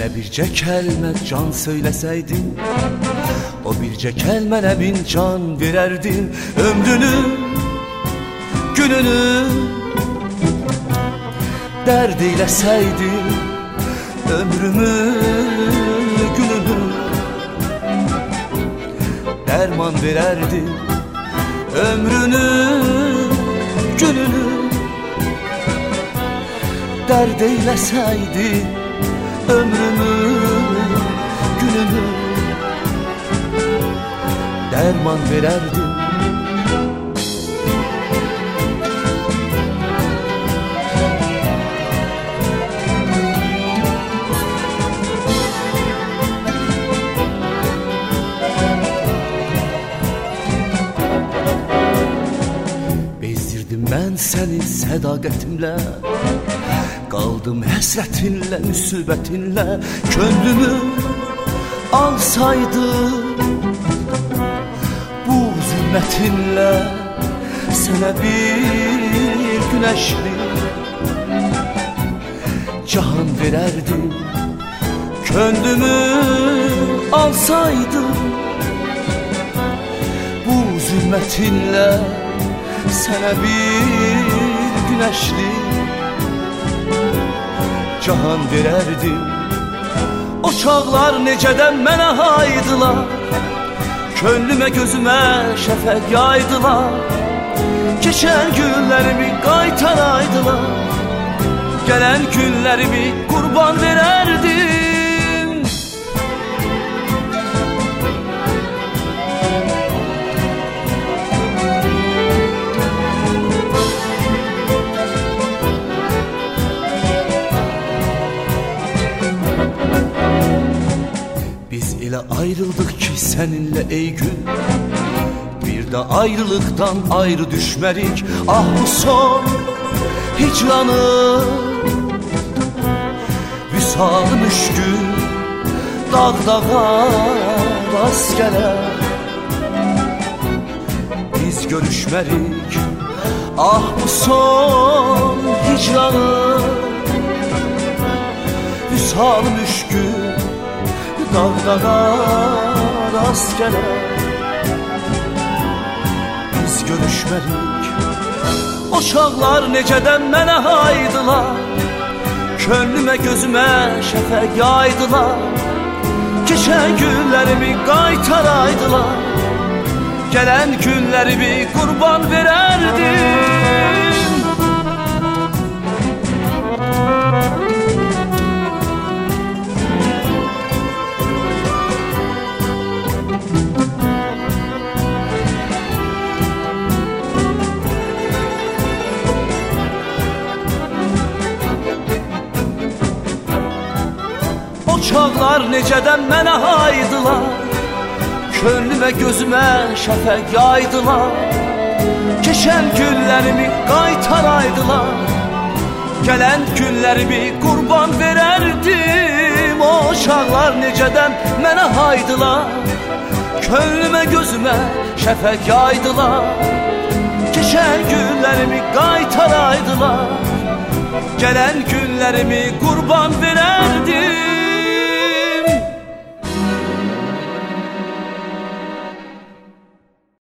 Mənə bircə kəlmə can söyləsəydin, o bircə kəlmənə min can verərdim. Ömrünü, gününü dərd eyləsəydin, ömrümü, günümü dərman verərdim. Ömrünü, gününü dərd eyləsəydin, ömrümü, günümü dərman verərdim. Bezdirdim mən səni sədaqətimlə, qaldım həsrətinlə, müsibətinlə. Könlümü alsaydı bu zülmətinlə, sənə bir güneşli cahan verərdim. Könlümü alsaydı bu zülmətinlə, sənə bir güneşli cahan verərdim. O çağlar necədən mənə haydılar, könlümə gözümə şəfəq yaydılar. Keçən günlərimi qaytaraydılar, gələn günlərimi qurban verərdim. Elə ayrıldık ki seninle ey gün, bir de ayrılıktan ayrı düşmerik. Ah bu son hicranı, vüsalı müşkün, dağ dağa rast gələr, biz görüşmerik. Ah bu son hicranı, vüsalı müşkün, dağdağa rast gələr, biz görüşmərik. O çağlar necədən mənə haydılar, könlümə gözümə şəfəq yaydılar. Keçən günlərimi qaytaraydılar, gələn günlərimi qurban verərdim. Çağlar necədən mənə haydılar, könlümə gözümə şəfəq yaydılar. Keçən günlərimi qaytaraydılar, gələn günlərimi qurban verərdim. O çağlar necədən mənə haydılar, könlümə gözümə şəfəq yaydılar. Keçən günlərimi qaytaraydılar, gələn günlərimi qurban verərdim.